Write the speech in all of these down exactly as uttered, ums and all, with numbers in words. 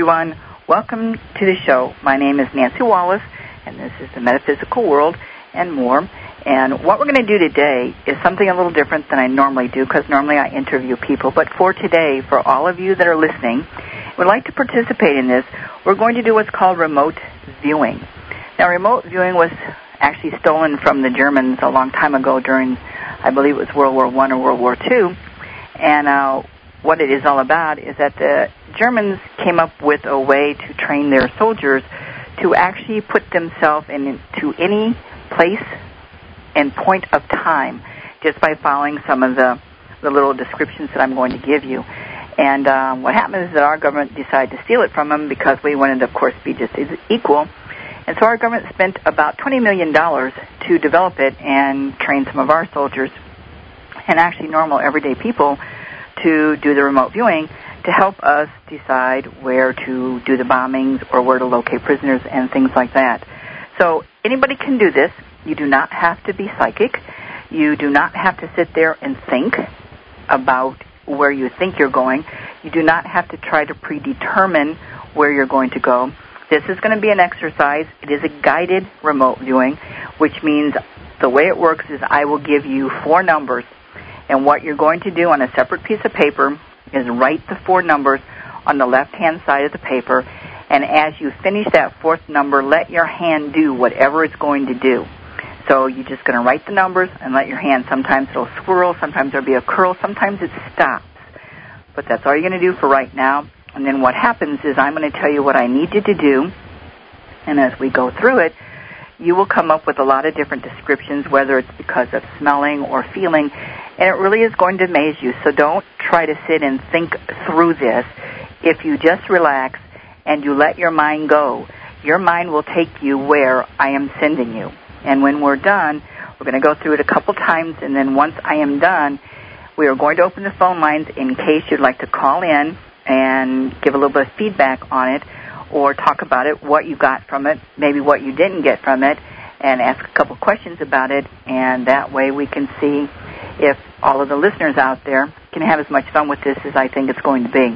everyone. Welcome to the show. My name is Nancy Wallace, and this is the Metaphysical World and More. And what we're going to do today is something a little different than I normally do, because normally I interview people. But for today, for all of you that are listening, would like to participate in this, we're going to do what's called remote viewing. Now, remote viewing was actually stolen from the Germans a long time ago during, I believe it was World War One or World War Two. And uh, what it is all about is that the Germans came up with a way to train their soldiers to actually put themselves into any place and point of time just by following some of the, the little descriptions that I'm going to give you. And uh, what happened is that our government decided to steal it from them because we wanted, of course, to be just equal. And so our government spent about twenty million dollars to develop it and train some of our soldiers and actually normal everyday people to do the remote viewing to help us decide where to do the bombings or where to locate prisoners and things like that. So anybody can do this. You do not have to be psychic. You do not have to sit there and think about where you think you're going. You do not have to try to predetermine where you're going to go. This is going to be an exercise. It is a guided remote viewing, which means the way it works is I will give you four numbers. And what you're going to do on a separate piece of paper is write the four numbers on the left-hand side of the paper. And as you finish that fourth number, let your hand do whatever it's going to do. So you're just going to write the numbers and let your hand, sometimes it'll swirl, sometimes there'll be a curl, sometimes it stops. But that's all you're going to do for right now. And then what happens is I'm going to tell you what I need you to do. And as we go through it, you will come up with a lot of different descriptions, whether it's because of smelling or feeling. And it really is going to amaze you. So don't try to sit and think through this. If you just relax and you let your mind go, your mind will take you where I am sending you. And when we're done, we're going to go through it a couple times. And then once I am done, we are going to open the phone lines in case you'd like to call in and give a little bit of feedback on it or talk about it, what you got from it, maybe what you didn't get from it, and ask a couple questions about it. And that way we can see if all of the listeners out there can have as much fun with this as I think it's going to be.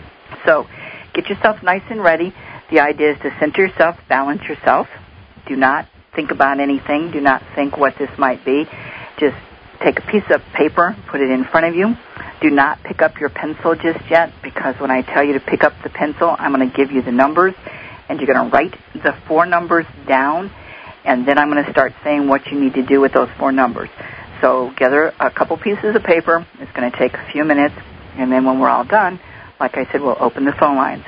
So get yourself nice and ready. The idea is to center yourself, balance yourself. Do not think about anything. Do not think what this might be. Just take a piece of paper, put it in front of you. Do not pick up your pencil just yet, because when I tell you to pick up the pencil, I'm going to give you the numbers, and you're going to write the four numbers down, and then I'm going to start saying what you need to do with those four numbers. So gather a couple pieces of paper. It's going to take a few minutes, and then when we're all done, like I said, we'll open the phone lines.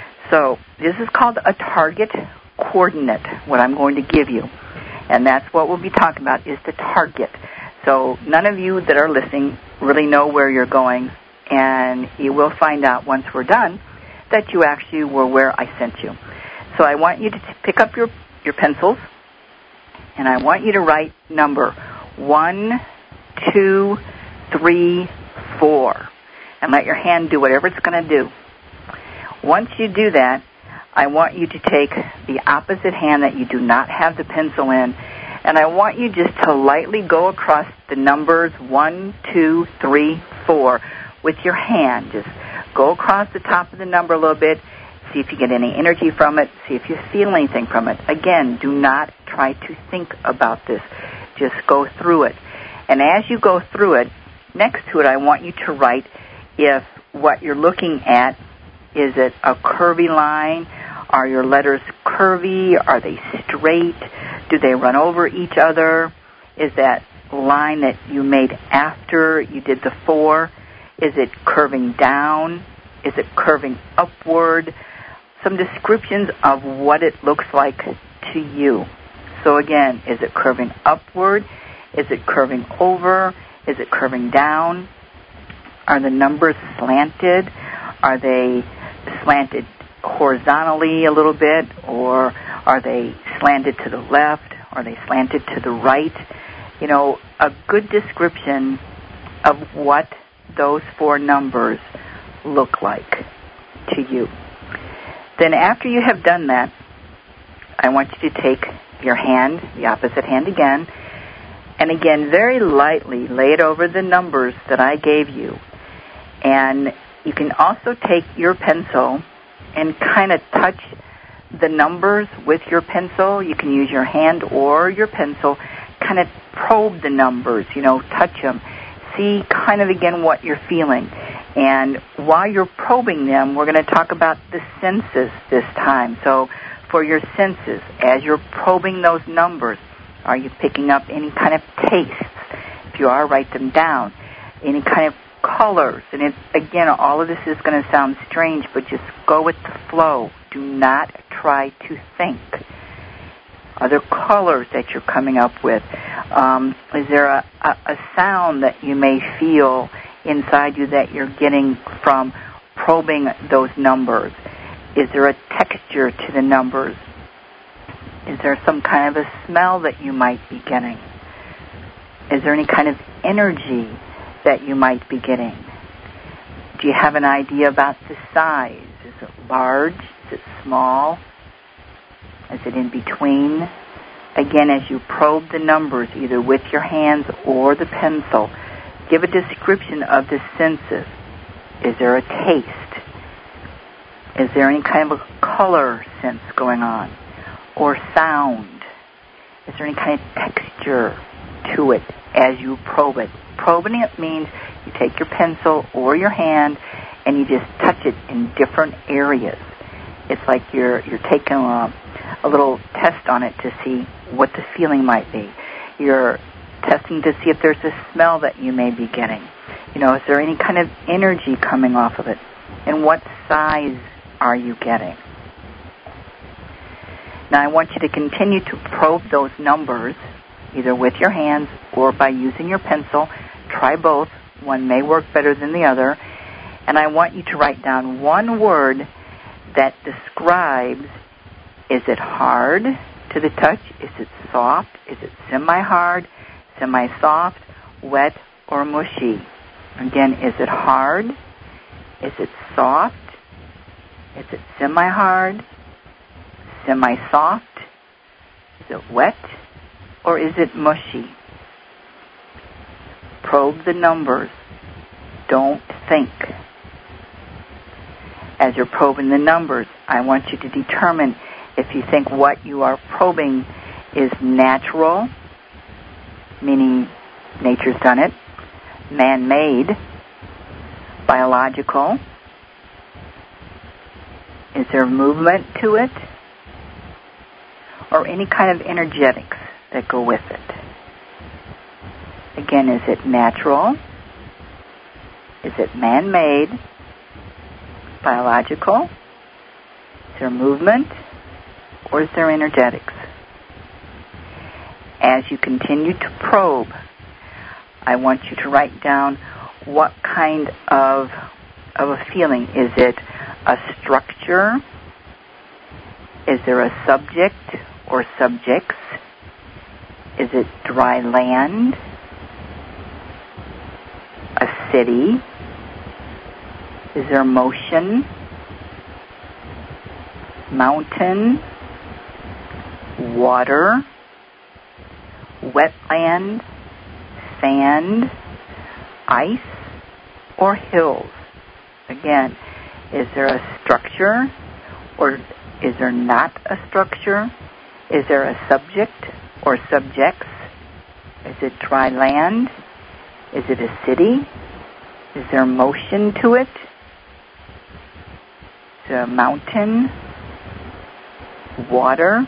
So this is called a target coordinate, what I'm going to give you, and that's what we'll be talking about is the target. So none of you that are listening really know where you're going, and you will find out once we're done that you actually were where I sent you. So I want you to t- pick up your, your pencils, and I want you to write number one, two, three, four, and let your hand do whatever it's going to do. Once you do that, I want you to take the opposite hand that you do not have the pencil in, and I want you just to lightly go across the numbers one, two, three, four with your hand. Just go across the top of the number a little bit. See if you get any energy from it. See if you feel anything from it. Again, do not try to think about this. Just go through it. And as you go through it, next to it, I want you to write if what you're looking at, is it a curvy line? Are your letters curvy? Are they straight? Do they run over each other? Is that line that you made after you did the four, is it curving down? Is it curving upward? Some descriptions of what it looks like to you. So again, is it curving upward? Is it curving over? Is it curving down? Are the numbers slanted? Are they slanted horizontally a little bit, or are they slanted to the left? Are they slanted to the right? You know, a good description of what those four numbers look like to you. Then after you have done that, I want you to take your hand, the opposite hand again, and again, very lightly lay it over the numbers that I gave you. And you can also take your pencil and kind of touch the numbers with your pencil. You can use your hand or your pencil. Kind of probe the numbers, you know, touch them. See kind of again what you're feeling. And while you're probing them, we're going to talk about the senses this time. So for your senses, as you're probing those numbers, are you picking up any kind of tastes? If you are, write them down. Any kind of colors. And it, again, all of this is going to sound strange, but just go with the flow. Do not try to think. Are there colors that you're coming up with? Um, is there a, a, a sound that you may feel inside you that you're getting from probing those numbers? Is there a texture to the numbers? Is there some kind of a smell that you might be getting? Is there any kind of energy that you might be getting? Do you have an idea about the size? Is it large? Is it small? Is it in between? Again, as you probe the numbers, either with your hands or the pencil, give a description of the senses. Is there a taste? Is there any kind of a color sense going on? Or sound? Is there any kind of texture to it as you probe it? Probing it means you take your pencil or your hand and you just touch it in different areas. It's like you're you're taking a, a little test on it to see what the feeling might be. You're testing to see if there's a smell that you may be getting. You know, is there any kind of energy coming off of it? And what size are you getting? Now I want you to continue to probe those numbers, either with your hands or by using your pencil. Try both. One may work better than the other. And I want you to write down one word that describes, is it hard to the touch? Is it soft? Is it semi-hard, semi-soft, wet, or mushy? Again, is it hard? Is it soft? Is it semi-hard, semi-soft? Is it wet, or is it mushy? Probe the numbers. Don't think. As you're probing the numbers, I want you to determine if you think what you are probing is natural, meaning nature's done it, man-made, biological. Is there movement to it? Or any kind of energetics that go with it? Again, is it natural? Is it man-made? Biological? Is there movement? Or is there energetics? As you continue to probe, I want you to write down what kind of of a feeling. Is it a structure? Is there a subject or subjects? Is it dry land? A city? Is there motion? Mountain? Water? Wetland? Sand? Ice? Or hills? Again, is there a structure or is there not a structure? Is there a subject or subjects? Is it dry land? Is it a city? Is there motion to it? Is there a mountain? Water?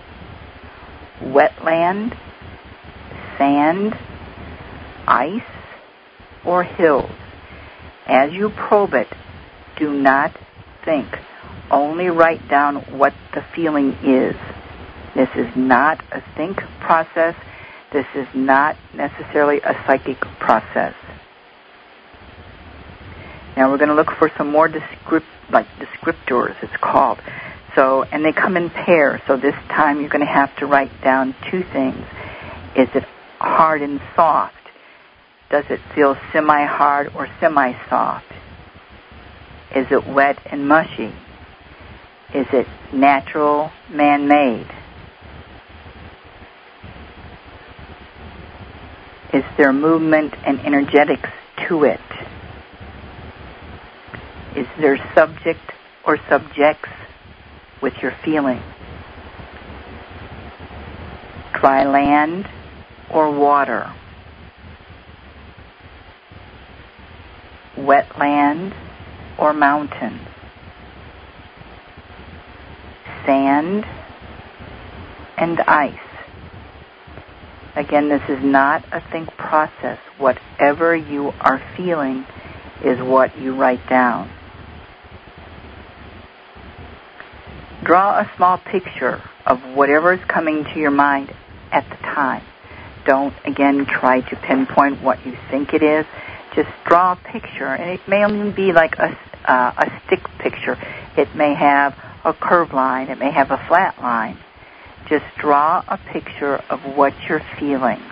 Wetland? Sand? Ice? Or hills? As you probe it, do not think. Only write down what the feeling is. This is not a think process. This is not necessarily a psychic process. Now we're going to look for some more descript, like descriptors, it's called. So, and they come in pairs. So this time you're going to have to write down two things. Is it hard and soft? Does it feel semi-hard or semi-soft? Is it wet and mushy? Is it natural, man-made? Is there movement and energetics to it? Is there subject or subjects with your feeling? Dry land or water? Wet land or mountain? Sand and ice. Again, this is not a think process. Whatever you are feeling is what you write down. Draw a small picture of whatever is coming to your mind at the time. Don't, again, try to pinpoint what you think it is. Just draw a picture, and it may only be like a, uh, a stick picture. It may have a curved line. It may have a flat line. Just draw a picture of what you're feeling.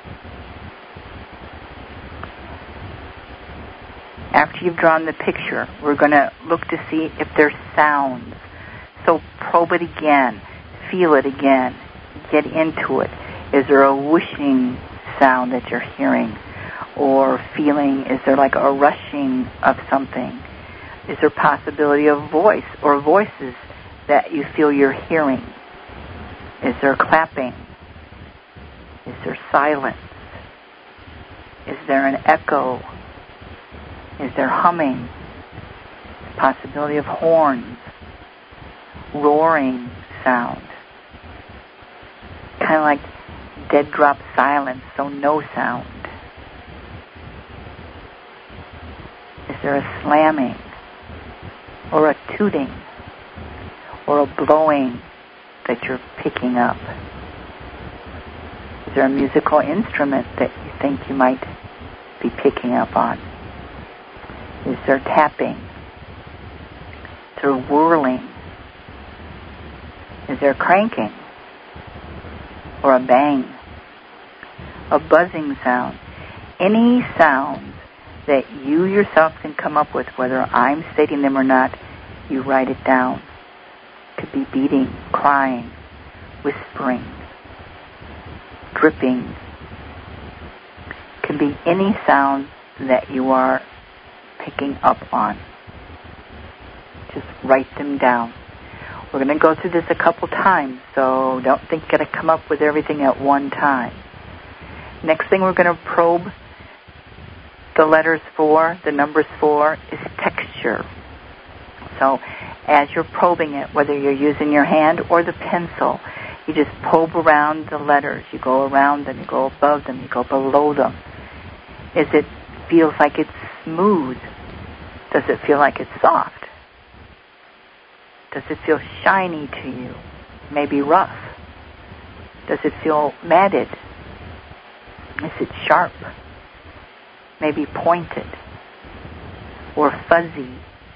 After you've drawn the picture, we're going to look to see if there's sounds. So probe it again. Feel it again. Get into it. Is there a whooshing sound that you're hearing? Or feeling, is there like a rushing of something? Is there possibility of voice or voices that you feel you're hearing? Is there clapping? Is there silence? Is there an echo? Is there humming? Possibility of horns? Roaring sound? Kind of like dead drop silence, so no sound. Is there a slamming? Or a tooting? Or a blowing that you're picking up? Is there a musical instrument that you think you might be picking up on? Is there tapping? Is there whirling? Is there cranking? Or a bang? A buzzing sound? Any sounds that you yourself can come up with, whether I'm stating them or not, you write it down. Could be beating, crying, whispering, dripping. Can be any sound that you are picking up on. Just write them down. We're going to go through this a couple times, so don't think you're going to come up with everything at one time. Next thing we're going to probe the letters for, the numbers for, is texture. So as you're probing it, whether you're using your hand or the pencil, you just probe around the letters. You go around them, you go above them, you go below them. Is it feels like it's smooth? Does it feel like it's soft? Does it feel shiny to you? Maybe rough? Does it feel matted? Is it sharp? Maybe pointed? Or fuzzy?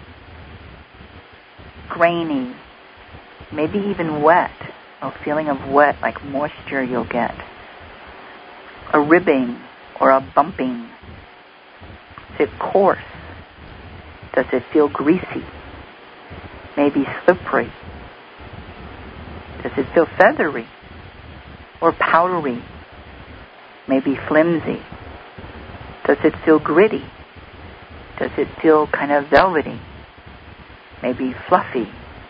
Grainy? Maybe even wet? A feeling of wet, like moisture you'll get. A ribbing or a bumping? Is it coarse? Does it feel greasy? Maybe slippery? Does it feel feathery or powdery? Maybe flimsy? Does it feel gritty? Does it feel kind of velvety? Maybe fluffy?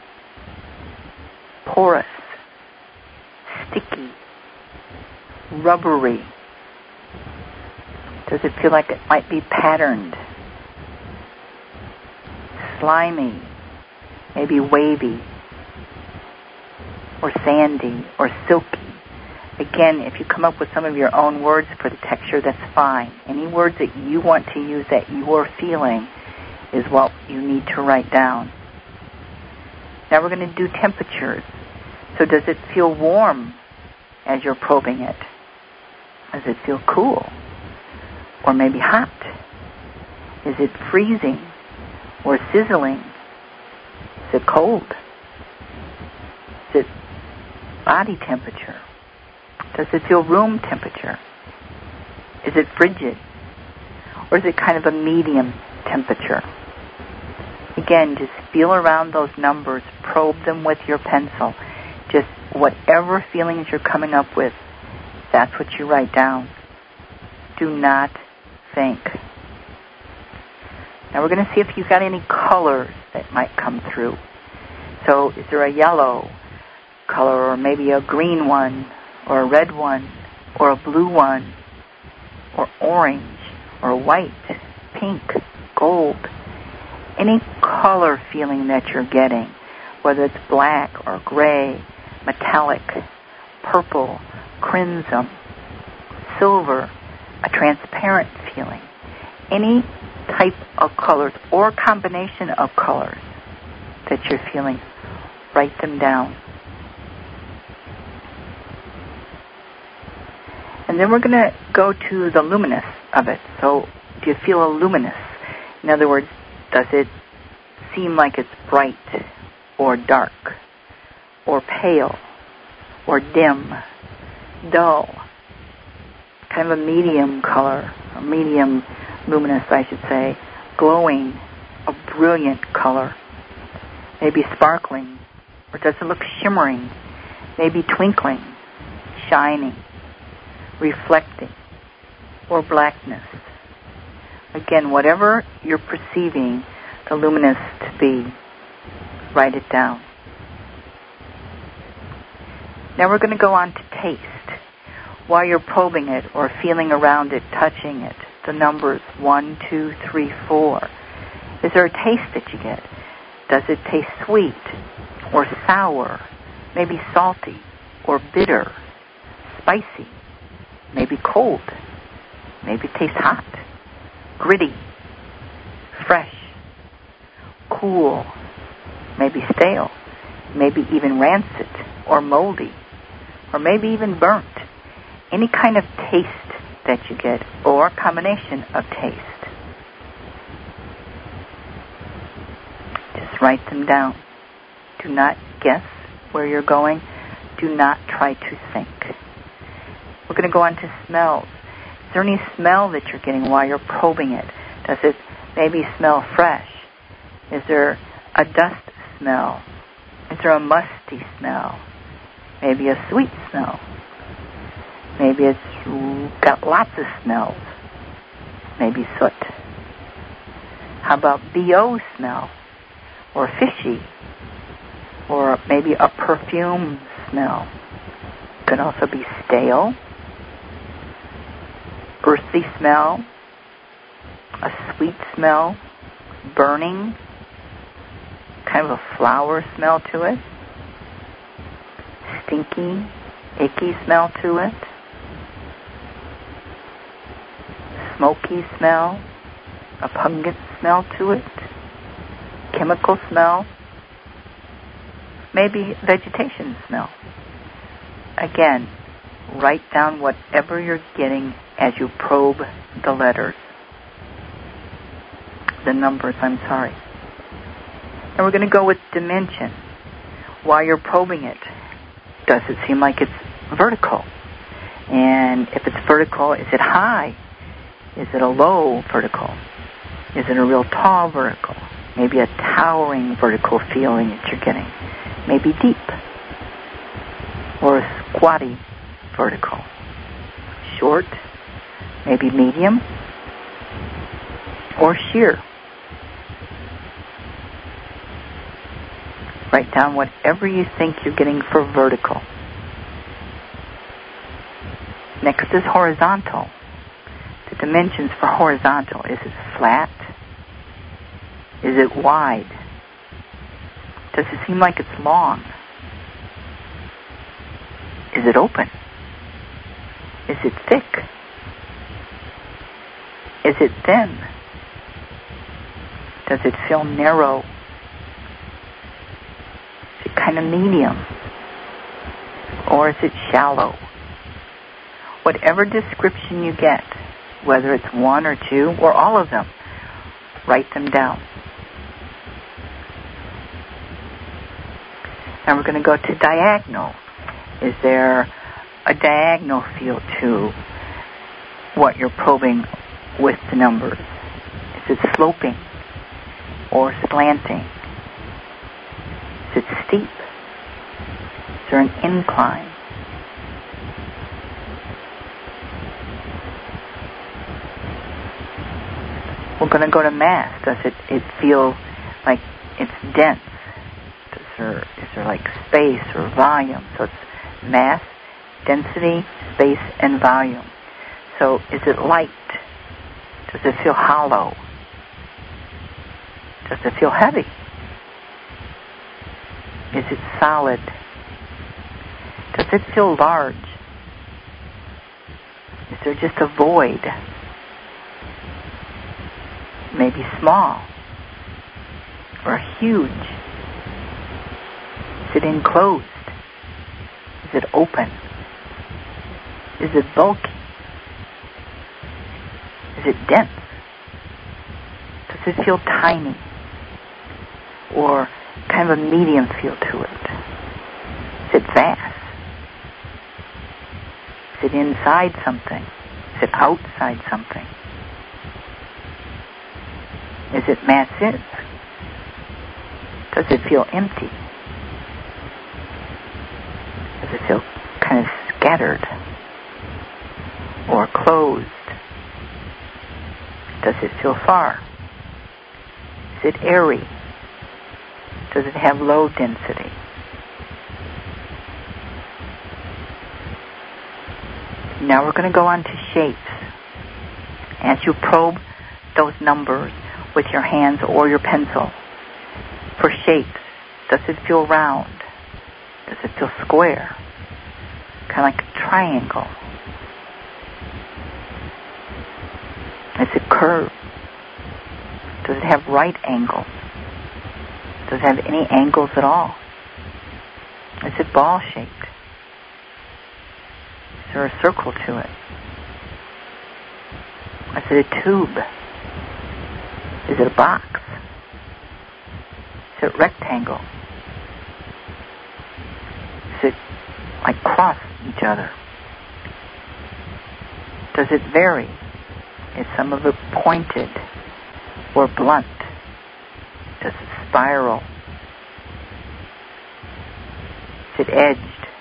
Porous? Sticky? Rubbery? Does it feel like it might be patterned? Slimy? Maybe wavy? Or sandy? Or silky? Again, if you come up with some of your own words for the texture, that's fine. Any words that you want to use that you're feeling is what you need to write down. Now we're going to do temperatures. So does it feel warm as you're probing it? Does it feel cool? Or maybe hot? Is it freezing or sizzling? Is it cold? Is it body temperature? Does it feel room temperature? Is it frigid? Or is it kind of a medium temperature? Again, just feel around those numbers. Probe them with your pencil. Just whatever feelings you're coming up with, that's what you write down. Do not think. Now we're going to see if you've got any colors that might come through. So is there a yellow color, or maybe a green one, or a red one, or a blue one, or orange, or white, pink, gold? Any color feeling that you're getting, whether it's black or gray, metallic, purple, crimson, silver, a transparent feeling. Any type of colors or combination of colors that you're feeling, write them down. And then we're going to go to the luminous of it. So do you feel a luminous? In other words, does it seem like it's bright or dark or pale or dim, dull, kind of a medium color, a medium luminous, I should say, glowing, a brilliant color, maybe sparkling, or does it look shimmering, maybe twinkling, shining, reflecting, or blackness? Again, whatever you're perceiving the luminous to be, write it down. Now we're going to go on to taste. While you're probing it or feeling around it, touching it, the numbers one, two, three, four. Is there a taste that you get? Does it taste sweet or sour, maybe salty or bitter, spicy, maybe cold, maybe it tastes hot, gritty, fresh, cool, maybe stale, maybe even rancid or moldy, or maybe even burnt? Any kind of taste that you get, or a combination of taste. Just write them down. Do not guess where you're going. Do not try to think. We're going to go on to smells. Is there any smell that you're getting while you're probing it? Does it maybe smell fresh? Is there a dust smell? Is there a musty smell? Maybe a sweet smell? Maybe it's got lots of smells. Maybe soot. How about B O smell? Or fishy? Or maybe a perfume smell? Could also be stale. Earthy smell. A sweet smell. Burning. Kind of a flower smell to it. Stinky, icky smell to it. Smoky smell, a pungent smell to it, chemical smell, maybe vegetation smell. Again, write down whatever you're getting as you probe the letters, the numbers, I'm sorry. And we're going to go with dimension. While you're probing it, does it seem like it's vertical? And if it's vertical, is it high? Is it a low vertical? Is it a real tall vertical? Maybe a towering vertical feeling that you're getting. Maybe deep. Or a squatty vertical. Short. Maybe medium. Or sheer. Write down whatever you think you're getting for vertical. Next is horizontal. The dimensions for horizontal. Is it flat? Is it wide? Does it seem like it's long? Is it open? Is it thick? Is it thin? Does it feel narrow? Is it kind of medium? Or is it shallow? Whatever description you get, whether it's one or two or all of them, write them down. Now we're going to go to diagonal. Is there a diagonal feel to what you're probing with the numbers? Is it sloping or slanting? Is it steep? Is there an incline? We're going to go to mass. Does it, it feel like it's dense? Does there, is there like space or volume? So it's mass, density, space, and volume. So is it light? Does it feel hollow? Does it feel heavy? Is it solid? Does it feel large? Is there just a void? Maybe small or huge? Is it enclosed? Is it open? Is it bulky? Is it dense? Does it feel tiny or kind of a medium feel to it? Is it vast? Is it inside something? Is it outside something? Is it massive? Does it feel empty? Does it feel kind of scattered or closed? Does it feel far? Is it airy? Does it have low density? Now we're going to go on to shapes. As you probe those numbers with your hands or your pencil, for shapes, does it feel round? Does it feel square? Kind of like a triangle? Is it curved? Does it have right angles? Does it have any angles at all? Is it ball-shaped? Is there a circle to it? Is it a tube? Is it a box? Is it rectangle? Is it like cross each other? Does it vary? Is some of it pointed or blunt? Does it spiral? Is it edged?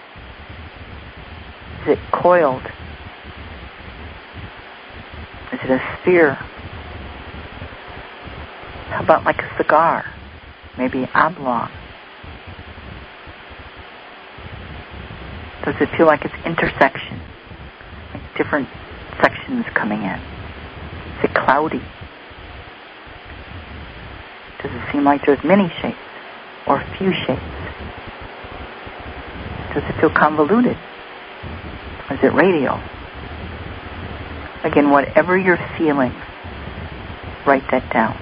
Is it coiled? Is it a sphere? How about like a cigar? Maybe oblong? Does it feel like it's intersection? Like different sections coming in? Is it cloudy? Does it seem like there's many shapes or few shapes? Does it feel convoluted? Or is it radial? Again, whatever you're feeling, write that down.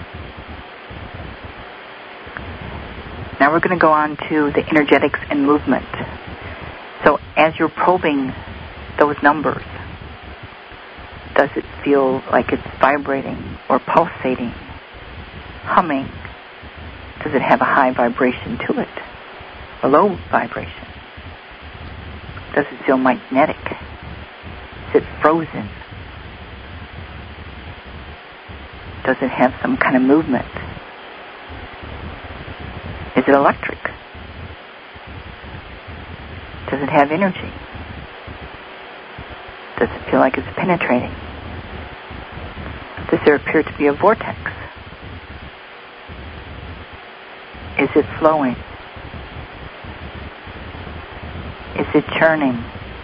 Now we're going to go on to the energetics and movement. So as you're probing those numbers, does it feel like it's vibrating or pulsating, humming? Does it have a high vibration to it? A low vibration? Does it feel magnetic? Is it frozen? Does it have some kind of movement? Is it electric? Does it have energy? Does it feel like it's penetrating? Does there appear to be a vortex? Is it flowing? Is it churning?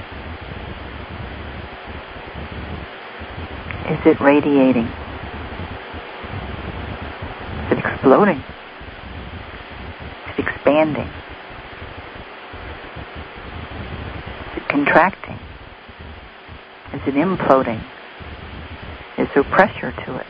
Is it radiating? Is it exploding? Is it expanding? Is it contracting? Is it imploding? Is there pressure to it?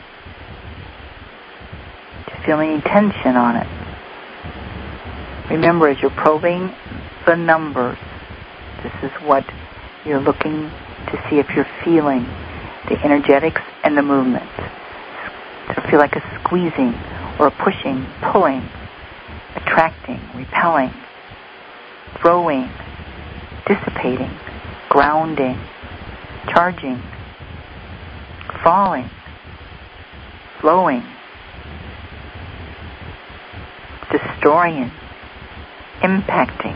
Do you feel any tension on it? Remember, as you're probing the numbers, this is what you're looking to see if you're feeling the energetics and the movements. To feel like a squeezing or a pushing, pulling, attracting, repelling, throwing, dissipating, grounding, charging, falling, flowing, destroying, impacting,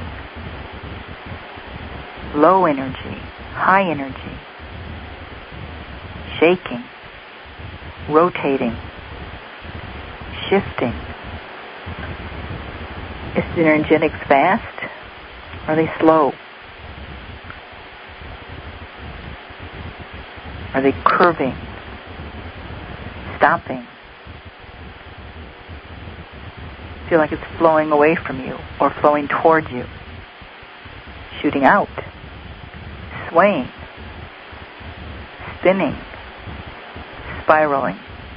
low energy, high energy, shaking, rotating, shifting? Is the energetics fast? Are they slow? Are they curving? Stopping? Feel like it's flowing away from you or flowing towards you? Shooting out? Swaying? Spinning? Spiraling?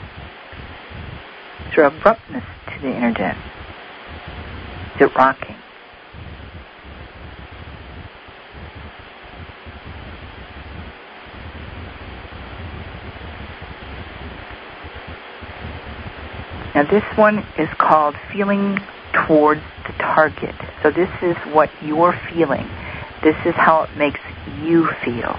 Is there abruptness to the energet? Is it rocking? Now this one is called feeling towards the target. So this is what you're feeling. This is how it makes you feel.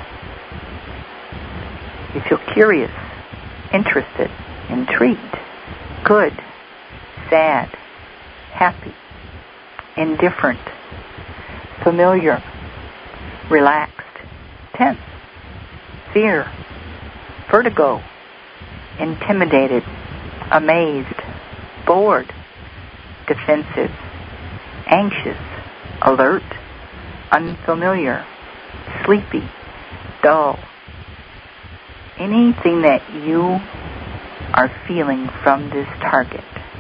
You feel curious, interested, intrigued, good, sad, happy, indifferent, familiar, relaxed, tense, fear, vertigo, intimidated, amazed, bored, defensive, anxious, alert, unfamiliar, sleepy, dull. Anything that you are feeling from this target.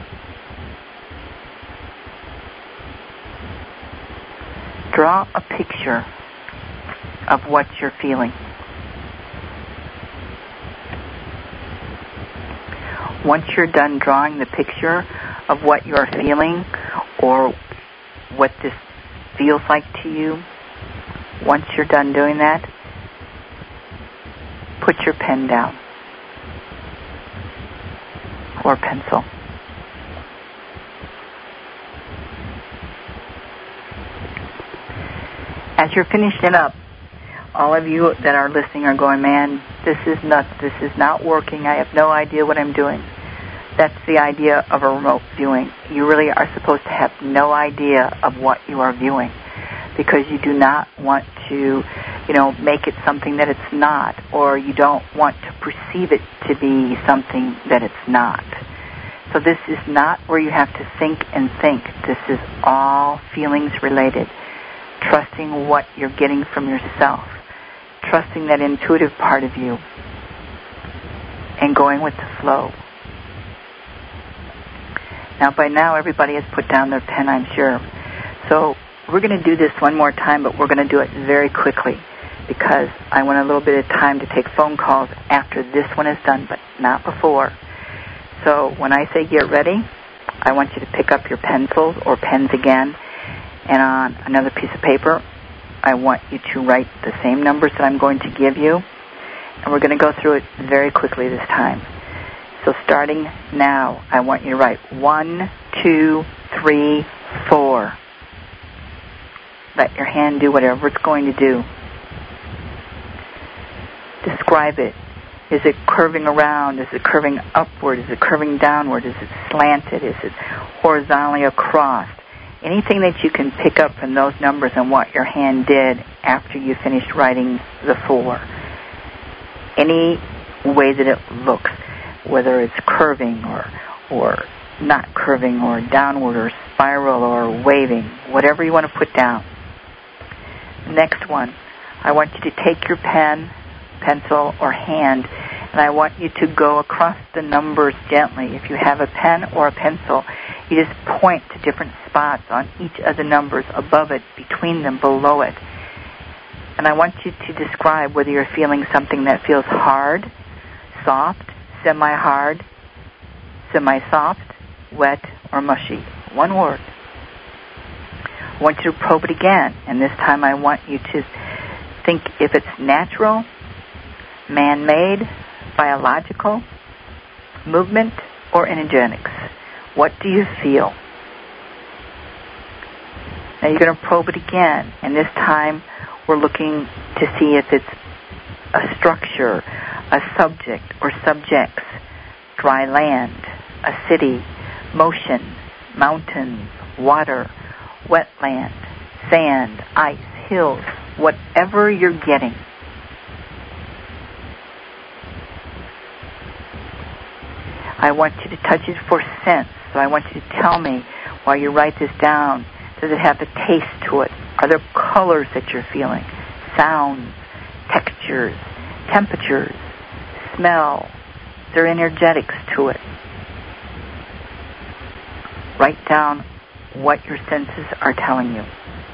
Draw a picture of what you're feeling. Once you're done drawing the picture of what you're feeling or what this feels like to you, once you're done doing that, put your pen down or pencil. As you're finishing up, all of you that are listening are going, man, this is nuts. This is not working. I have no idea what I'm doing. That's the idea of a remote viewing. You really are supposed to have no idea of what you are viewing because you do not want to, you know, make it something that it's not, or you don't want to perceive it to be something that it's not. So this is not where you have to think and think. This is all feelings related. Trusting what you're getting from yourself. Trusting that intuitive part of you. And going with the flow. Now, by now, everybody has put down their pen, I'm sure. So we're going to do this one more time, but we're going to do it very quickly because I want a little bit of time to take phone calls after this one is done, but not before. So when I say get ready, I want you to pick up your pencils or pens again, and on another piece of paper, I want you to write the same numbers that I'm going to give you, and we're going to go through it very quickly this time. So starting now, I want you to write one, two, three, four. Let your hand do whatever it's going to do. Describe it. Is it curving around? Is it curving upward? Is it curving downward? Is it slanted? Is it horizontally across? Anything that you can pick up from those numbers and what your hand did after you finished writing the four. Any way that it looks, whether it's curving or or not curving or downward or spiral or waving, whatever you want to put down. Next one, I want you to take your pen, pencil, or hand, and I want you to go across the numbers gently. If you have a pen or a pencil, you just point to different spots on each of the numbers, above it, between them, below it. And I want you to describe whether you're feeling something that feels hard, soft, semi-hard, semi-soft, wet, or mushy. One word. I want you to probe it again, and this time I want you to think if it's natural, man-made, biological, movement, or energetics. What do you feel? Now you're going to probe it again, and this time we're looking to see if it's a structure, a subject or subjects, dry land, a city, motion, mountains, water, wetland, sand, ice, hills, whatever you're getting. I want you to touch it for sense. So I want you to tell me while you write this down, does it have a taste to it? Are there colors that you're feeling? Sounds, textures, temperatures, smell. Is there energetics to it? Write down what your senses are telling you.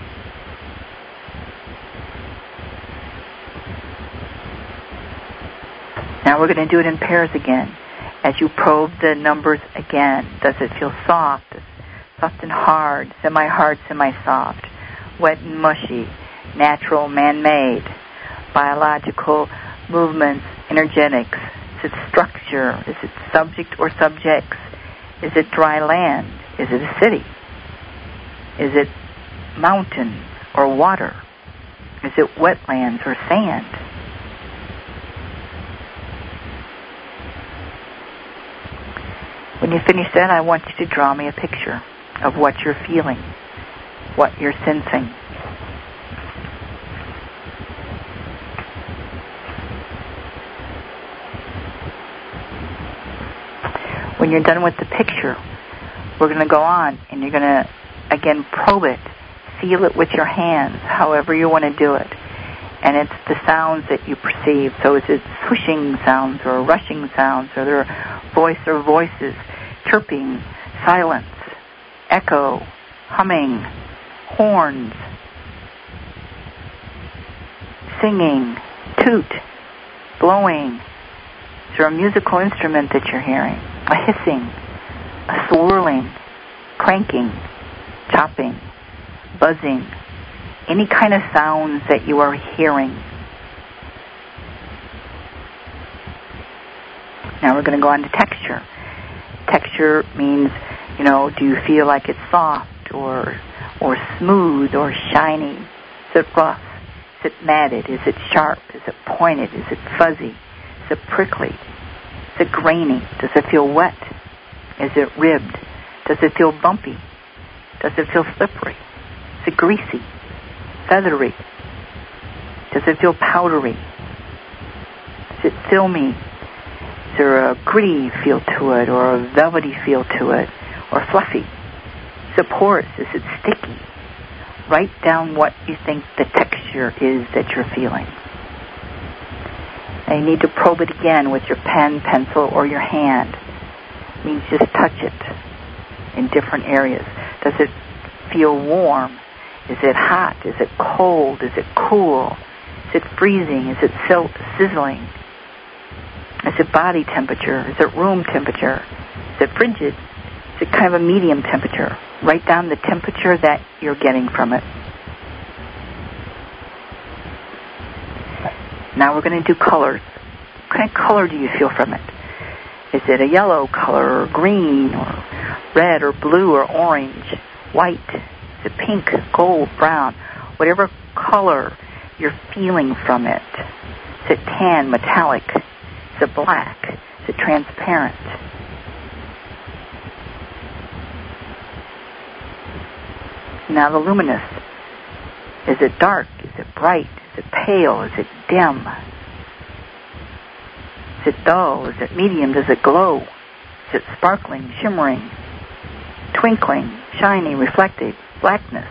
Now we're going to do it in pairs again. As you probe the numbers again, does it feel soft, soft and hard, semi-hard, semi-soft, wet and mushy, natural, man-made, biological, movements, energetics? Is it structure? Is it subject or subjects? Is it dry land? Is it a city? Is it mountains or water? Is it wetlands or sand? When you finish that, I want you to draw me a picture of what you're feeling, what you're sensing. When you're done with the picture, we're going to go on, and you're going to, again, probe it, feel it with your hands, however you want to do it. And it's the sounds that you perceive. So is it swishing sounds or rushing sounds, or there voice or voices, chirping, silence, echo, humming, horns, singing, toot, blowing? Is there a musical instrument that you're hearing? A hissing, a swirling, cranking, chopping, buzzing, any kind of sounds that you are hearing. Now we're going to go on to texture. Texture means, you know, do you feel like it's soft or or smooth or shiny? Is it rough? Is it matted? Is it sharp? Is it pointed? Is it fuzzy? Is it prickly? Is it grainy? Does it feel wet? Is it ribbed? Does it feel bumpy? Does it feel slippery? Is it greasy? Feathery? Does it feel powdery? Is it filmy? Is there a gritty feel to it, or a velvety feel to it, or fluffy? Is it porous? Is it sticky? Write down what you think the texture is that you're feeling. Now you need to probe it again with your pen, pencil, or your hand. It means just touch it in different areas. Does it feel warm? Is it hot? Is it cold? Is it cool? Is it freezing? Is it sizzling? Is it body temperature? Is it room temperature? Is it frigid? Is it kind of a medium temperature? Write down the temperature that you're getting from it. Now we're going to do colors. What kind of color do you feel from it? Is it a yellow color, or green, or red, or blue, or orange, white? Is it pink, gold, brown? Whatever color you're feeling from it. Is it tan, metallic? Is it black? Is it transparent? Now the luminous. Is it dark? Is it bright? Is it pale? Is it dim? Is it dull? Is it medium? Does it glow? Is it sparkling, shimmering, twinkling, shiny, reflective, blackness?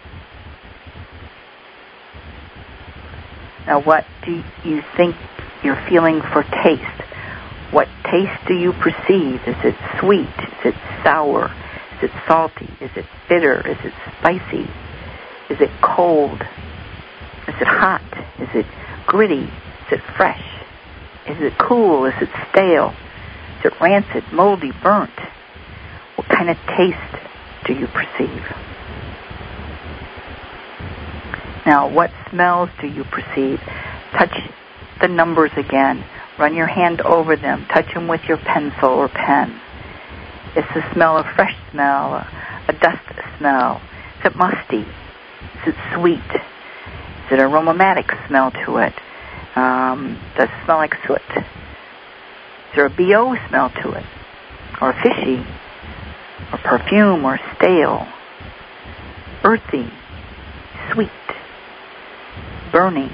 Now what do you think you're feeling for taste? What taste do you perceive? Is it sweet? Is it sour? Is it salty? Is it bitter? Is it spicy? Is it cold? Is it hot? Is it gritty? Is it fresh? Is it cool? Is it stale? Is it rancid, moldy, burnt? What kind of taste do you perceive? Now, what smells do you perceive? Touch the numbers again. Run your hand over them. Touch them with your pencil or pen. Is the smell a fresh smell, a dust smell? Is it musty? Is it sweet? Is it aromatic smell to it? Um, does it smell like soot? Is there a B O smell to it? Or fishy? Or perfume? Or stale? Earthy? Sweet? Burning?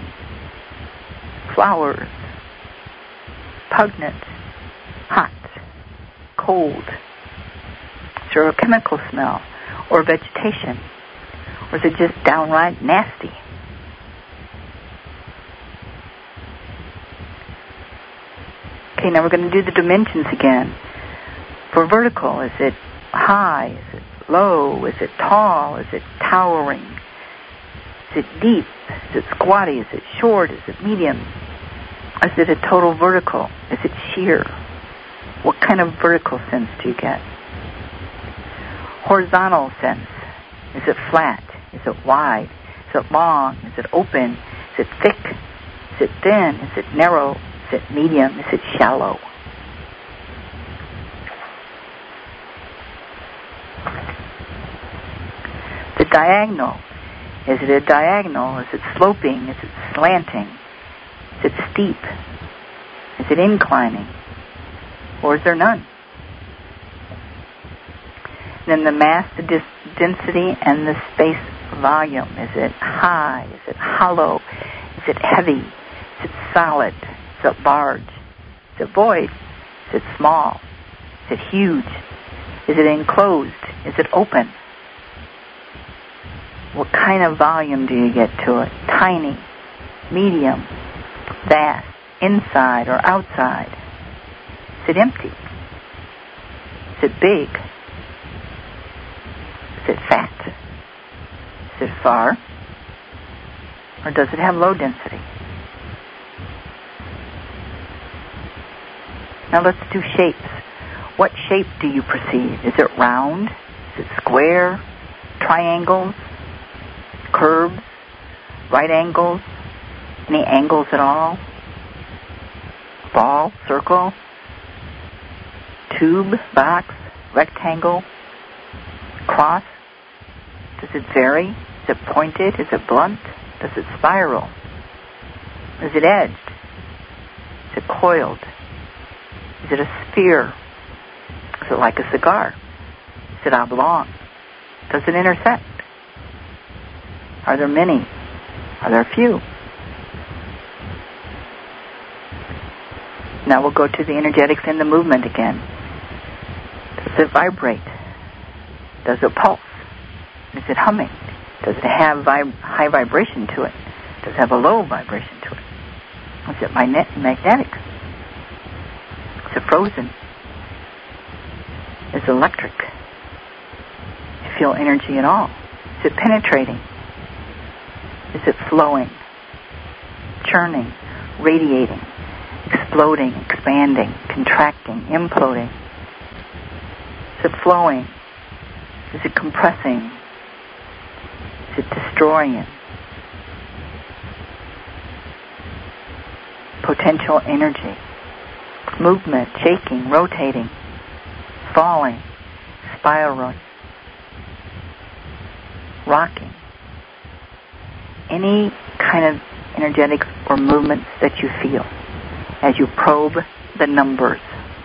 Flowers? Pungent? Hot? cold? Is there a chemical smell or vegetation? Or is it just downright nasty? Okay, now we're going to do the dimensions again. For vertical, is it high? Is it low? Is it tall? Is it towering? Is it deep? Is it squatty? Is it short? Is it medium? Is it a total vertical? Is it sheer? What kind of vertical sense do you get? Horizontal sense. Is it flat? Is it wide? Is it long? Is it open? Is it thick? Is it thin? Is it narrow? Is it medium? Is it shallow? The diagonal. Is it a diagonal? Is it sloping? Is it slanting? Is it steep? Is it inclining? Or is there none? Then the mass, the dis- density, and the space volume. Is it high? Is it hollow? Is it heavy? Is it solid? Is it large? Is it void? Is it small? Is it huge? Is it enclosed? Is it open? What kind of volume do you get to it? Tiny, medium, vast, inside or outside? Is it empty? Is it big? Is it fat? Is it far? Or does it have low density? Now let's do shapes. What shape do you perceive? Is it round? Is it square? Triangles? Curves? Right angles? Any angles at all? Ball? Circle? Tube? Box? Rectangle? Cross? Does it vary? Is it pointed? Is it blunt? Does it spiral? Is it edged? Is it coiled? Is it a sphere? Is it like a cigar? Is it oblong? Does it intersect? Are there many? Are there few? Now we'll go to the energetics and the movement again. Does it vibrate? Does it pulse? Is it humming? Does it have vib- high vibration to it? Does it have a low vibration to it? Is it magnet- magnetic? Is it frozen? Is it electric? Do you feel energy at all? Is it penetrating? Is it flowing? Churning? Radiating? Exploding? Expanding? Contracting? Imploding? Is it flowing? Is it compressing? Is it destroying? Potential energy. Movement, shaking, rotating, falling, spiraling, rocking. Any kind of energetics or movements that you feel as you probe the numbers.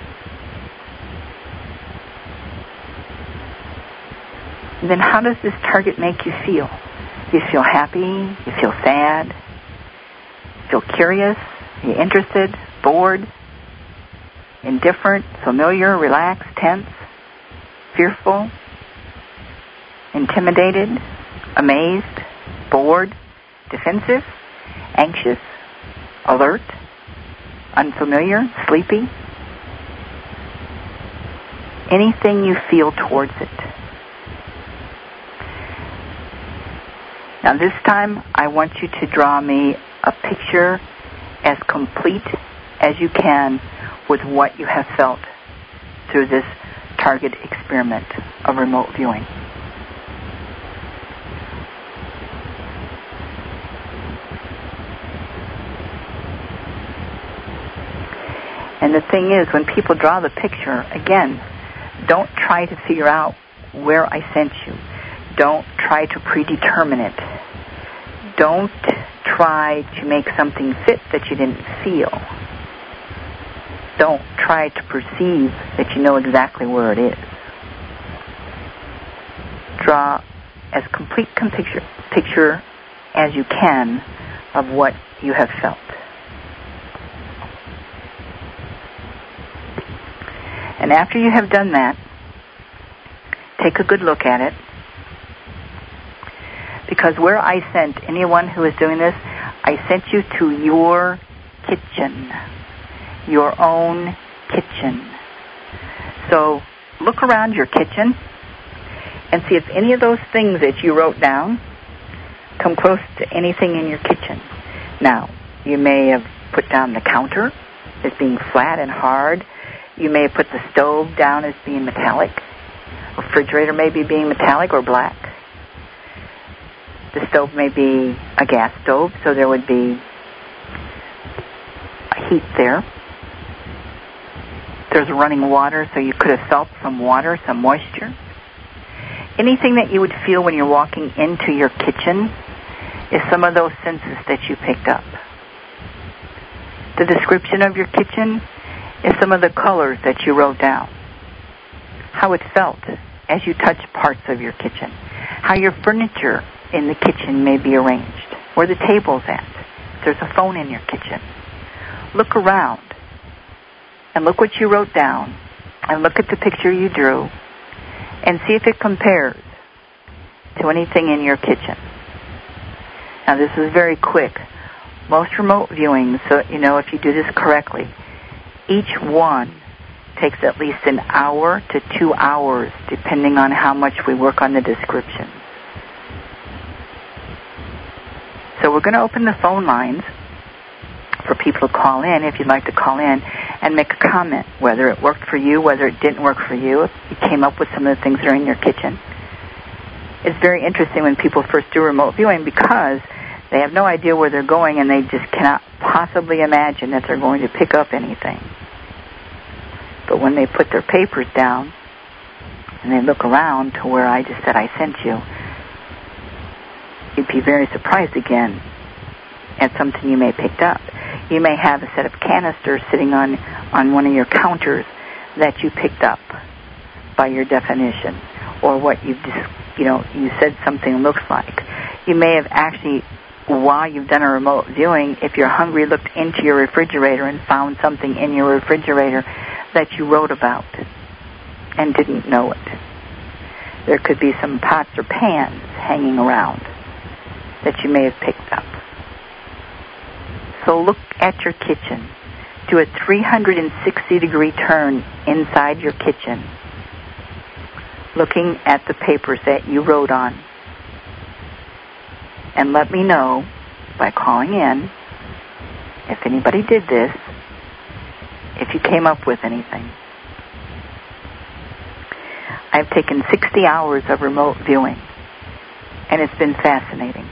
And then how does this target make you feel? Do you feel happy? Do you feel sad? Feel curious? Are you interested? Bored? Indifferent? Familiar? Relaxed? Tense? Fearful? Intimidated? Amazed? Bored? Defensive? Anxious? Alert? Unfamiliar? Sleepy? Anything you feel towards it. Now this time, I want you to draw me a picture as complete as you can with what you have felt through this target experiment of remote viewing. And the thing is, when people draw the picture, again, don't try to figure out where I sent you. Don't try to predetermine it. Don't try to make something fit that you didn't feel. Don't try to perceive that you know exactly where it is. Draw as complete a picture, picture as you can of what you have felt. And after you have done that, take a good look at it. Because where I sent anyone who is doing this, I sent you to your kitchen, your own kitchen. So look around your kitchen and see if any of those things that you wrote down come close to anything in your kitchen. Now, you may have put down the counter as being flat and hard. You may have put the stove down as being metallic. Refrigerator may be being metallic or black. The stove may be a gas stove, so there would be a heat there. There's running water, so you could have felt some water, some moisture. Anything that you would feel when you're walking into your kitchen is some of those senses that you picked up. The description of your kitchen is some of the colors that you wrote down. How it felt as you touched parts of your kitchen. How your furniture in the kitchen may be arranged. Where the table's at. If there's a phone in your kitchen. Look around and look what you wrote down and look at the picture you drew and see if it compares to anything in your kitchen. Now, this is very quick. Most remote viewings, so you know, if you do this correctly, each one takes at least an hour to two hours, depending on how much we work on the description. So we're going to open the phone lines for people to call in, if you'd like to call in and make a comment, whether it worked for you, whether it didn't work for you, if you came up with some of the things that are in your kitchen. It's very interesting when people first do remote viewing because they have no idea where they're going and they just cannot possibly imagine that they're going to pick up anything. But when they put their papers down and they look around to where I just said I sent you, you'd be very surprised again at something you may have picked up. You may have a set of canisters sitting on, on one of your counters that you picked up by your definition, or what you've just, you know, you said something looks like. You may have actually, while you've done a remote viewing, if you're hungry, looked into your refrigerator and found something in your refrigerator that you wrote about and didn't know it. There could be some pots or pans hanging around that you may have picked up. So look at your kitchen. Do a three hundred sixty degree turn inside your kitchen, looking at the papers that you wrote on. And let me know by calling in if anybody did this, if you came up with anything. I've taken sixty hours of remote viewing, and it's been fascinating.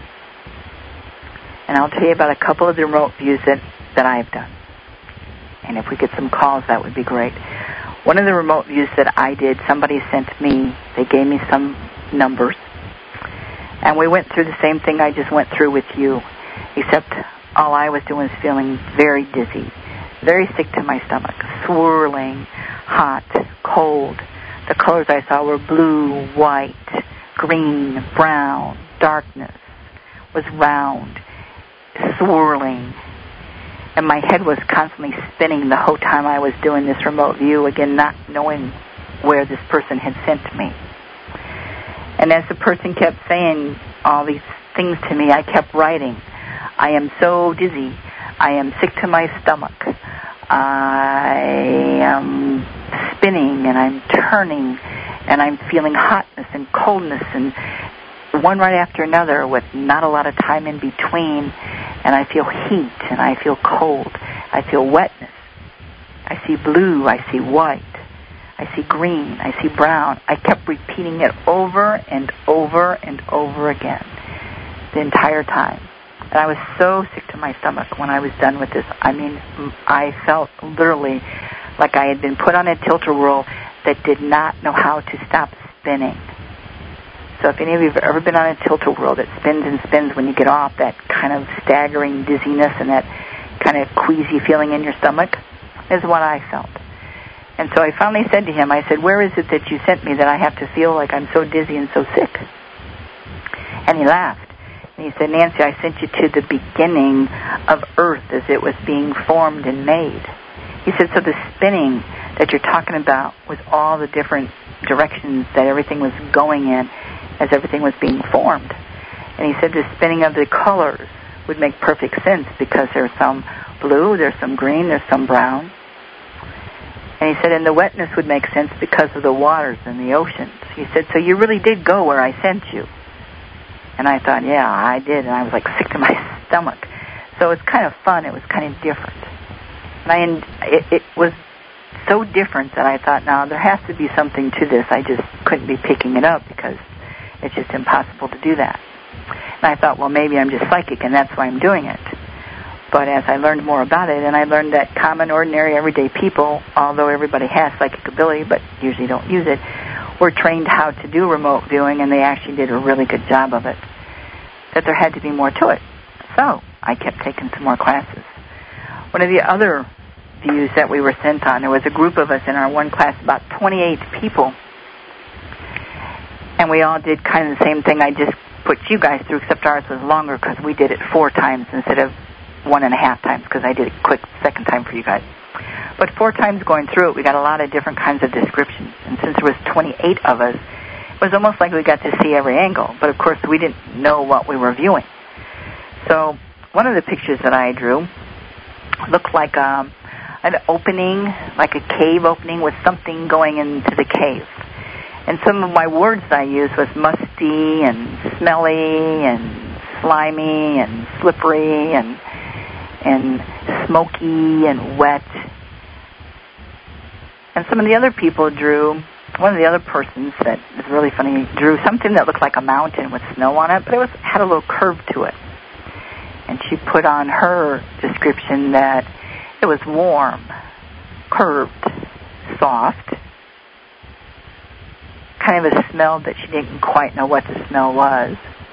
And I'll tell you about a couple of the remote views that, that I've done. And if we get some calls, that would be great. One of the remote views that I did, somebody sent me, they gave me some numbers. And we went through the same thing I just went through with you, except all I was doing was feeling very dizzy, very sick to my stomach, swirling, hot, cold. The colors I saw were blue, white, green, brown, darkness, was round, swirling. And my head was constantly spinning the whole time I was doing this remote view, again, not knowing where this person had sent me. And as the person kept saying all these things to me, I kept writing. I am so dizzy. I am sick to my stomach. I am spinning and I'm turning and I'm feeling hotness and coldness and one right after another with not a lot of time in between. And I feel heat and I feel cold. I feel wetness. I see blue. I see white. I see green. I see brown. I kept repeating it over and over and over again the entire time. And I was so sick to my stomach when I was done with this. I mean, I felt literally like I had been put on a tilt-a-whirl that did not know how to stop spinning. So if any of you have ever been on a tilt-a-whirl that spins and spins when you get off, that kind of staggering dizziness and that kind of queasy feeling in your stomach is what I felt. And so I finally said to him, I said, where is it that you sent me that I have to feel like I'm so dizzy and so sick? And he laughed. And he said, Nancy, I sent you to the beginning of Earth as it was being formed and made. He said, so the spinning that you're talking about with all the different directions that everything was going in as everything was being formed. And he said the spinning of the colors would make perfect sense because there's some blue, there's some green, there's some brown. And he said, and the wetness would make sense because of the waters and the oceans. He said, so you really did go where I sent you. And I thought, yeah, I did. And I was like sick to my stomach. So it's kind of fun. It was kind of different. And I, it, it was so different that I thought, now there has to be something to this. I just couldn't be picking it up because it's just impossible to do that. And I thought, well, maybe I'm just psychic and that's why I'm doing it. But as I learned more about it, and I learned that common, ordinary, everyday people, although everybody has psychic ability but usually don't use it, were trained how to do remote viewing, and they actually did a really good job of it, that there had to be more to it. So I kept taking some more classes. One of the other views that we were sent on, there was a group of us in our one class, about twenty-eight people, and we all did kind of the same thing I just put you guys through, except ours was longer because we did it four times instead of one and a half times because I did it quick second time for you guys. But four times going through it, we got a lot of different kinds of descriptions. And since there was twenty-eight of us, it was almost like we got to see every angle. But, of course, we didn't know what we were viewing. So one of the pictures that I drew looked like um, an opening, like a cave opening with something going into the cave. And some of my words I used was musty and smelly and slimy and slippery and and smoky and wet. And some of the other people drew, one of the other persons that was really funny, drew something that looked like a mountain with snow on it, but it was had a little curve to it. And she put on her description that it was warm, curved, soft, kind of a smell that she didn't quite know what the smell was.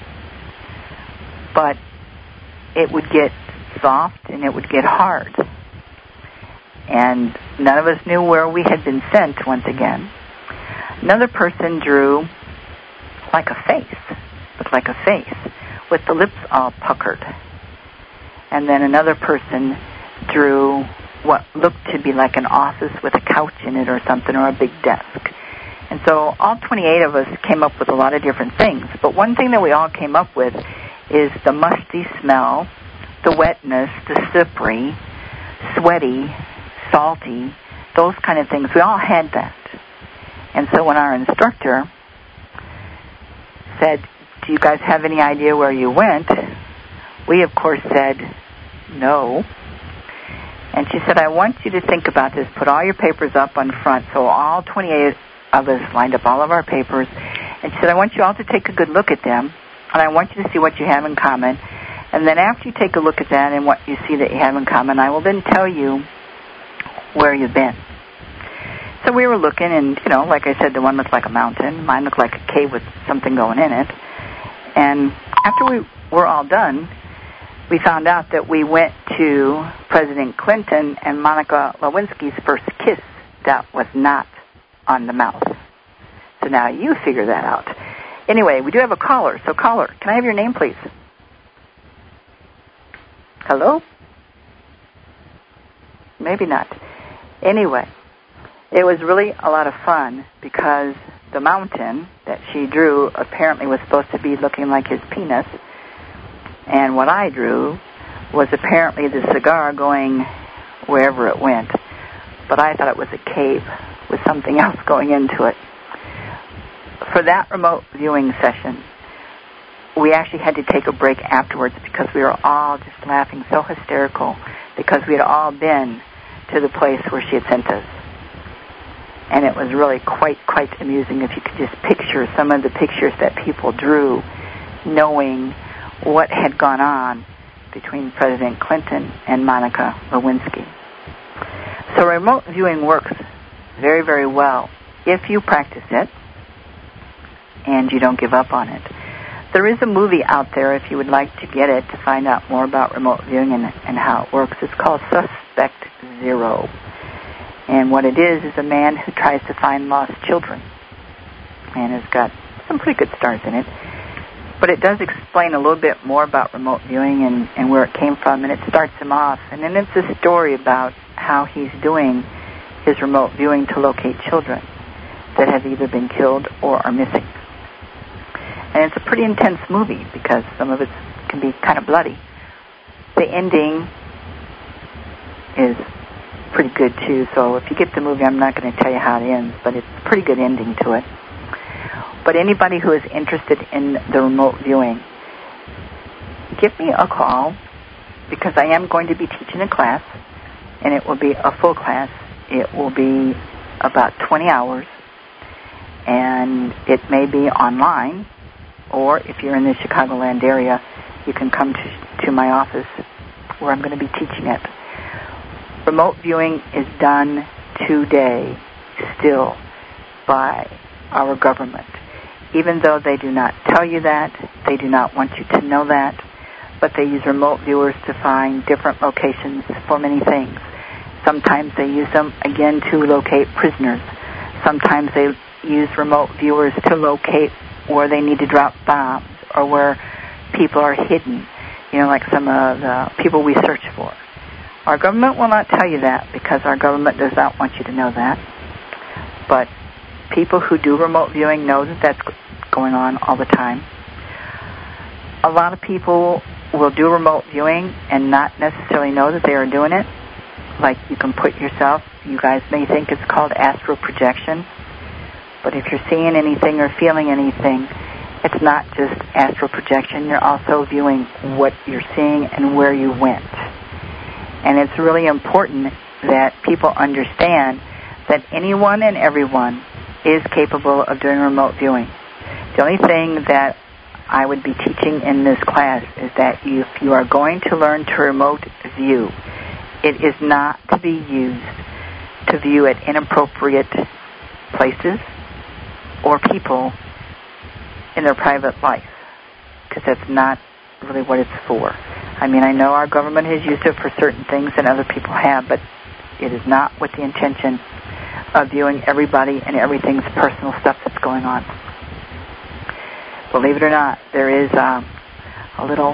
But it would get soft and it would get hard. And none of us knew where we had been sent once again. Another person drew like a face, looked like a face, with the lips all puckered. And then another person drew what looked to be like an office with a couch in it or something, or a big desk. And so all twenty-eight of us came up with a lot of different things. But one thing that we all came up with is the musty smell, the wetness, the slippery, sweaty, salty, those kind of things. We all had that. And so when our instructor said, do you guys have any idea where you went? We, of course, said no. And she said, I want you to think about this. Put all your papers up on front. So all twenty-eight of us lined up all of our papers. And she said, I want you all to take a good look at them. And I want you to see what you have in common. And then after you take a look at that and what you see that you have in common, I will then tell you where you've been. So we were looking, and, you know, like I said, the one looked like a mountain. Mine looked like a cave with something going in it. And after we were all done, we found out that we went to President Clinton and Monica Lewinsky's first kiss. That was not on the mouth. So now you figure that out. Anyway, we do have a caller. So, caller, can I have your name, please? Hello? Maybe not. Anyway, it was really a lot of fun because the mountain that she drew apparently was supposed to be looking like his penis, and what I drew was apparently the cigar going wherever it went. But I thought it was a cave with something else going into it. For that remote viewing session, we actually had to take a break afterwards because we were all just laughing so hysterical because we had all been to the place where she had sent us. And it was really quite, quite amusing if you could just picture some of the pictures that people drew, knowing what had gone on between President Clinton and Monica Lewinsky. So remote viewing works very, very well if you practice it and you don't give up on it. There is a movie out there if you would like to get it to find out more about remote viewing and, and how it works. It's called Suspect Zero. And what it is is a man who tries to find lost children. And it's got some pretty good stars in it. But it does explain a little bit more about remote viewing and, and where it came from. And it starts him off. And then it's a story about how he's doing his remote viewing to locate children that have either been killed or are missing. And it's a pretty intense movie because some of it can be kind of bloody. The ending is pretty good too, so if you get the movie, I'm not going to tell you how it ends, but it's a pretty good ending to it. But anybody who is interested in the remote viewing, give me a call, because I am going to be teaching a class, and it will be a full class. It will be about twenty hours, and it may be online, or if you're in the Chicagoland area, you can come to, to my office where I'm going to be teaching it. Remote viewing is done today still by our government. Even though they do not tell you that, they do not want you to know that, but they use remote viewers to find different locations for many things. Sometimes they use them, again, to locate prisoners. Sometimes they use remote viewers to locate where they need to drop bombs or where people are hidden, you know, like some of the people we search for. Our government will not tell you that because our government does not want you to know that. But people who do remote viewing know that that's going on all the time. A lot of people will do remote viewing and not necessarily know that they are doing it. Like you can put yourself, you guys may think it's called astral projection, but if you're seeing anything or feeling anything, it's not just astral projection. You're also viewing what you're seeing and where you went. And it's really important that people understand that anyone and everyone is capable of doing remote viewing. The only thing that I would be teaching in this class is that you, if you are going to learn to remote view, it is not to be used to view at inappropriate places or people in their private life, because that's not really what it's for. I mean, I know our government has used it for certain things and other people have, but it is not with the intention of viewing everybody and everything's personal stuff that's going on. Believe it or not, there is um, a little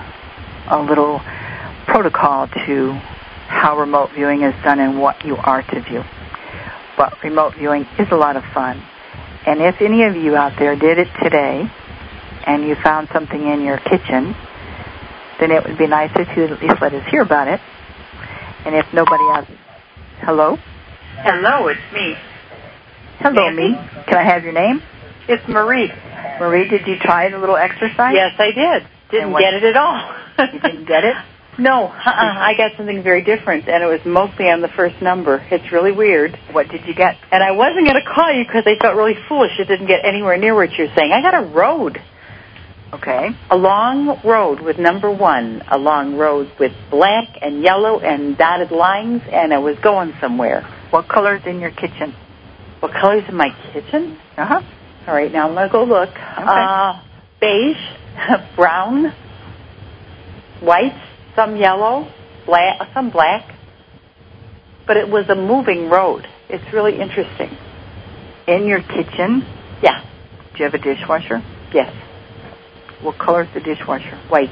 a little protocol to how remote viewing is done and what you are to view. But remote viewing is a lot of fun. And if any of you out there did it today and you found something in your kitchen, then it would be nice if you at least let us hear about it. And if nobody else... Hello? Hello, it's me. Hello, Nancy? me. Can I have your name? It's Marie. Marie, did you try the little exercise? Yes, I did. Didn't what- get it at all. You didn't get it? No, uh-uh. I got something very different, and it was mostly on the first number. It's really weird. What did you get? And I wasn't going to call you because I felt really foolish. It didn't get anywhere near what you're saying. I got a road. Okay. A long road with number one. A long road with black and yellow and dotted lines, and it was going somewhere. What color's in your kitchen? What color's in my kitchen? Uh-huh. All right, now I'm going to go look. Okay. Uh, beige, brown, white, some yellow, black, some black. But it was a moving road. It's really interesting. In your kitchen? Yeah. Do you have a dishwasher? Yes. What color is the dishwasher? White.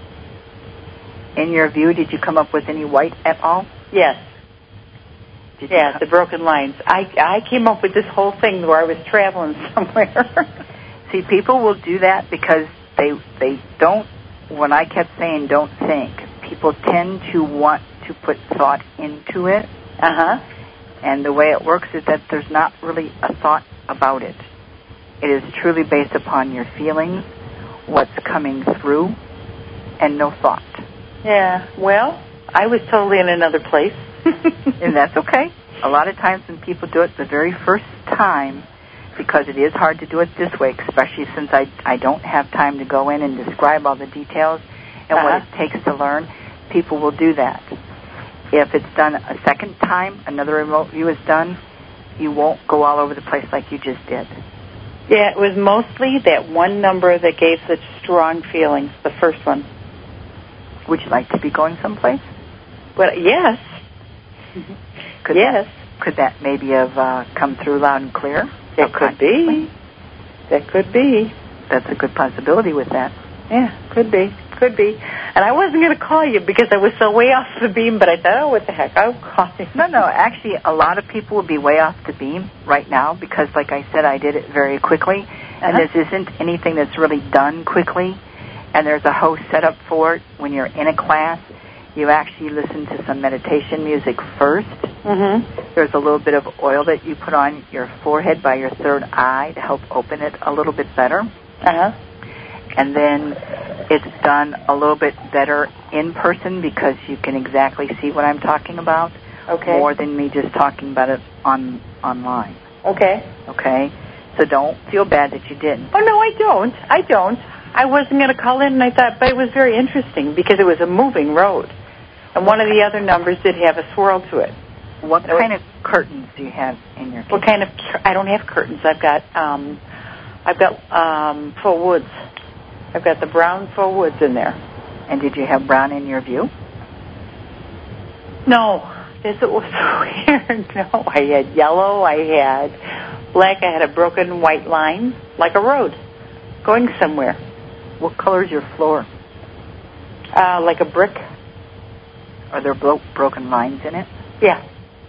In your view, did you come up with any white at all? Yes. Did you Yeah, co- the broken lines. I I came up with this whole thing where I was traveling somewhere. See, people will do that because they they don't, when I kept saying don't think, people tend to want to put thought into it. Uh-huh. And the way it works is that there's not really a thought about it. It is truly based upon your feelings, what's coming through, and no thought. Yeah, well, I was totally in another place. And that's okay. A lot of times when people do it the very first time, because it is hard to do it this way, especially since I, I don't have time to go in and describe all the details and uh-huh. what it takes to learn, people will do that. If it's done a second time, another remote view is done, you won't go all over the place like you just did. Yeah, it was mostly that one number that gave such strong feelings, the first one. Would you like to be going someplace? Well, yes. Could yes. That, could that maybe have uh, come through loud and clear? It could be. That could be. That's a good possibility with that. Yeah, could be. Could be. And I wasn't going to call you because I was so way off the beam, but I thought, oh, what the heck, I'll call you. No, no, actually, a lot of people will be way off the beam right now because, like I said, I did it very quickly, uh-huh. and this isn't anything that's really done quickly, and there's a host set up for it. When you're in a class, you actually listen to some meditation music first. Mm-hmm. There's a little bit of oil that you put on your forehead by your third eye to help open it a little bit better. Uh-huh. And then it's done a little bit better in person because you can exactly see what I'm talking about. Okay. More than me just talking about it on online. Okay. Okay? So don't feel bad that you didn't. Oh, no, I don't. I don't. I wasn't going to call in, and I thought, but it was very interesting because it was a moving road. And one of the other numbers did have a swirl to it. What kind of curtains do you have in your kitchen? What kind of, I don't have curtains. I've got, um, I've got um, faux woods. I've got the brown faux woods in there. And did you have brown in your view? No. This it was weird. No, I had yellow. I had black. I had a broken white line, like a road, going somewhere. What color is your floor? Uh, like a brick. Are there bro- broken lines in it? Yeah.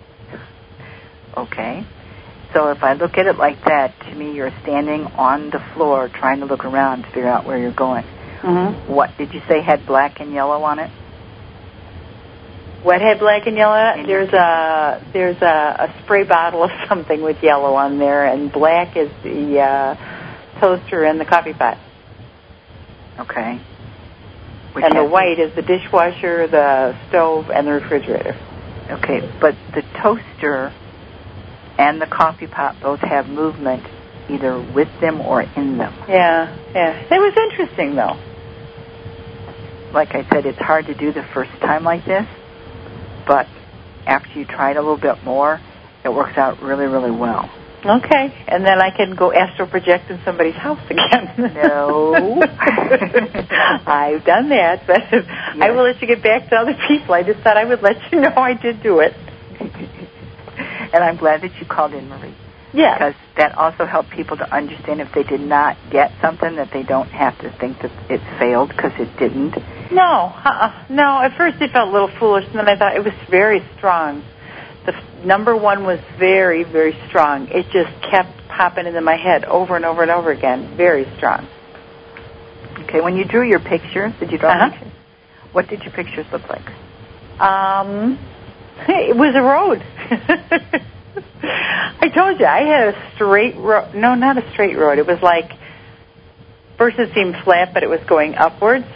Okay. So if I look at it like that, to me you're standing on the floor trying to look around to figure out where you're going. Mm-hmm. What did you say had black and yellow on it? What had black and yellow? And there's a there's a, a spray bottle of something with yellow on there, and black is the uh, toaster and the coffee pot. Okay. Which and the white is the dishwasher, the stove, and the refrigerator. Okay, but the toaster and the coffee pot both have movement either with them or in them. Yeah, yeah. It was interesting, though. Like I said, it's hard to do the first time like this, but after you try it a little bit more, it works out really, really well. Okay, and then I can go astral project in somebody's house again. No. I've done that, but yes. I will let you get back to other people. I just thought I would let you know I did do it. And I'm glad that you called in, Marie. Yeah. Because that also helped people to understand if they did not get something that they don't have to think that it failed because it didn't. No, uh-uh. No, at first it felt a little foolish, and then I thought it was very strong. The f- number one was very, very strong. It just kept popping into my head over and over and over again. Very strong. Okay, when you drew your pictures, did you draw uh-huh. pictures? What did your pictures look like? Um, it was a road. I told you, I had a straight road. No, not a straight road. It was like, first it seemed flat, but it was going upwards.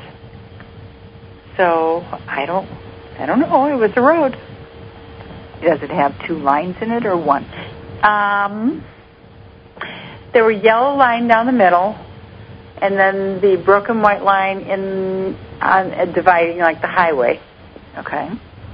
So, I don't, I don't know. It was a road. Does it have two lines in it or one? Um, there were yellow line down the middle, and then the broken white line in on uh, dividing like the highway. Okay.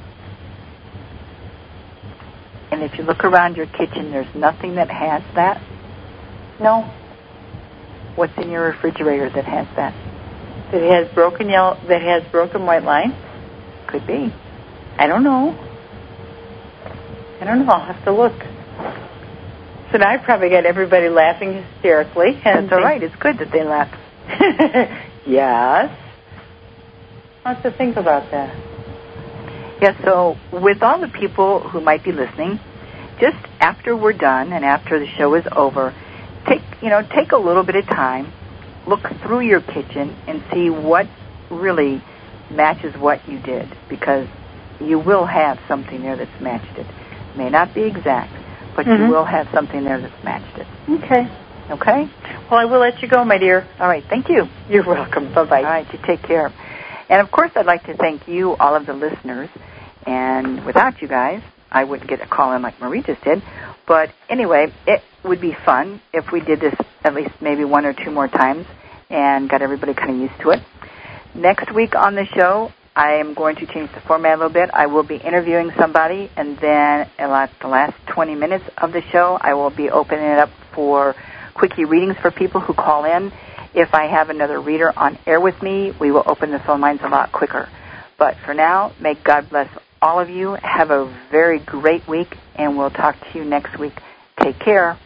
And if you look around your kitchen, there's nothing that has that? No. What's in your refrigerator that has that? That has broken yellow. That has broken white line. Could be. I don't know. I don't know. I'll have to look. So now I probably got everybody laughing hysterically. And that's all right. It's good that they laugh. Yes. I'll have to think about that. Yeah, so with all the people who might be listening, just after we're done and after the show is over, take, you know, take a little bit of time, look through your kitchen and see what really matches what you did, because you will have something there that's matched it. May not be exact, but mm-hmm. you will have something there that's matched it. Okay. Okay? Well, I will let you go, my dear. All right. Thank you. You're welcome. Bye-bye. All right. You take care. And, of course, I'd like to thank you, all of the listeners. And without you guys, I wouldn't get a call in like Marie just did. But anyway, it would be fun if we did this at least maybe one or two more times and got everybody kind of used to it. Next week on the show, I am going to change the format a little bit. I will be interviewing somebody, and then at the last twenty minutes of the show, I will be opening it up for quickie readings for people who call in. If I have another reader on air with me, we will open the phone lines a lot quicker. But for now, may God bless all of you. Have a very great week, and we'll talk to you next week. Take care.